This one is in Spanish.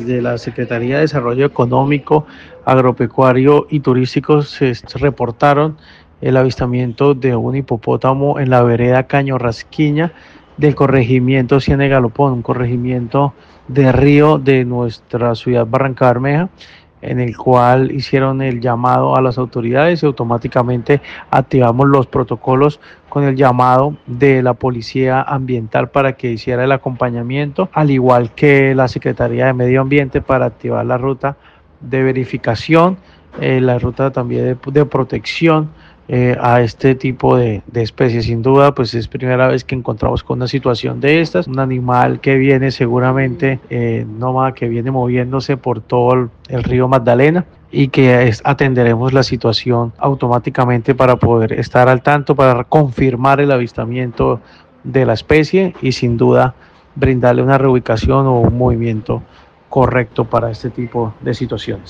de la Secretaría de Desarrollo Económico, Agropecuario y Turístico se reportaron el avistamiento de un hipopótamo en la vereda Caño Rasquiña del corregimiento Ciénega Galopón, un corregimiento de río de nuestra ciudad Barrancabermeja, en el cual hicieron el llamado a las autoridades y automáticamente activamos los protocolos con el llamado de la Policía Ambiental para que hiciera el acompañamiento, al igual que la Secretaría de Medio Ambiente para activar la ruta de verificación, la ruta también de protección a este tipo de especies. Sin duda, pues es primera vez que encontramos con una situación de estas, un animal que viene seguramente nómada, que viene moviéndose por todo el río Magdalena, y que atenderemos la situación automáticamente para poder estar al tanto, para confirmar el avistamiento de la especie y sin duda brindarle una reubicación o un movimiento correcto para este tipo de situaciones.